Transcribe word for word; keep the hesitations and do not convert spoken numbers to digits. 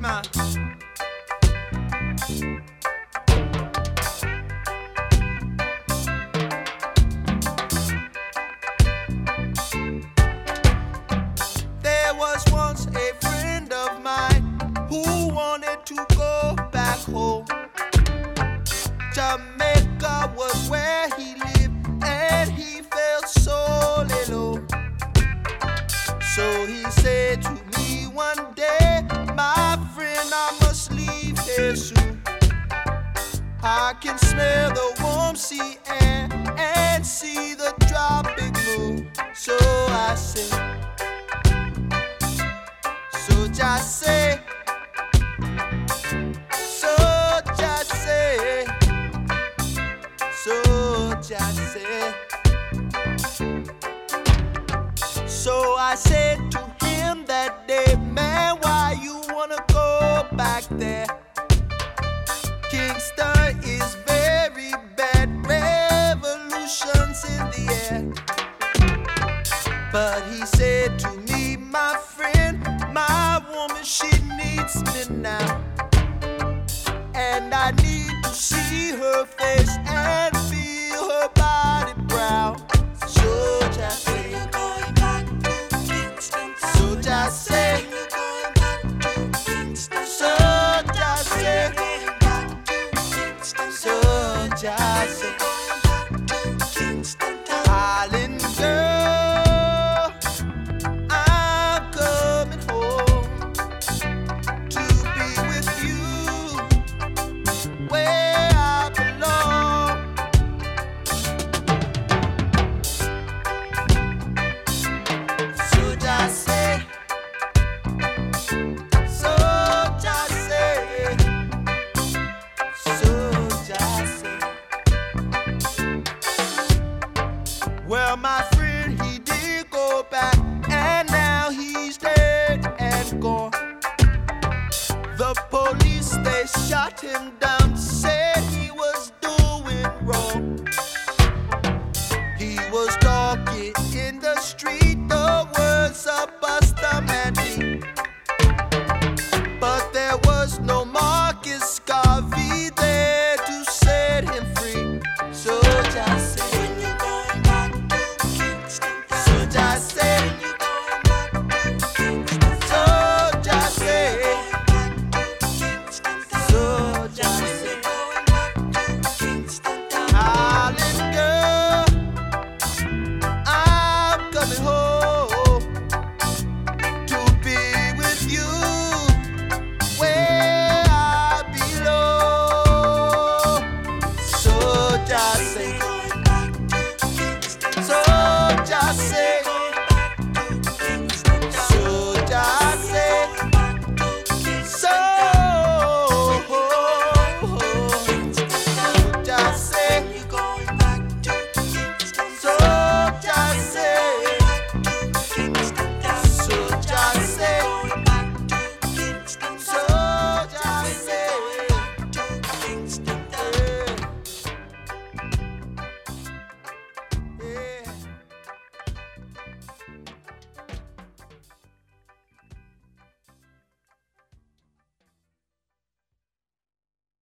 man. There was once a friend of mine who wanted to go back home. Jamaica was where he lived, and he felt so alone. So he said to me one day, my friend, I must leave here soon. I can smell the warm sea air and see the tropic moon. So I say, so just say, so just say, so just say. So I said to him that day, man, why you wanna go back there? Kingston is very bad, revolution's in the air. But he said to me, my friend, my woman, she needs me now. And I need to see her face and feel her body brown. So just say, you're going back to Kingston. So just say, you're going back to Kingston. So just say, you're going back to Kingston. So just say, you're going back to Kingston. Darling girl, I'm coming home to be with you where I belong. So just say, so just say, so just say. Well, my friend, he did go back, and now he's dead and gone. The police, they shot him down.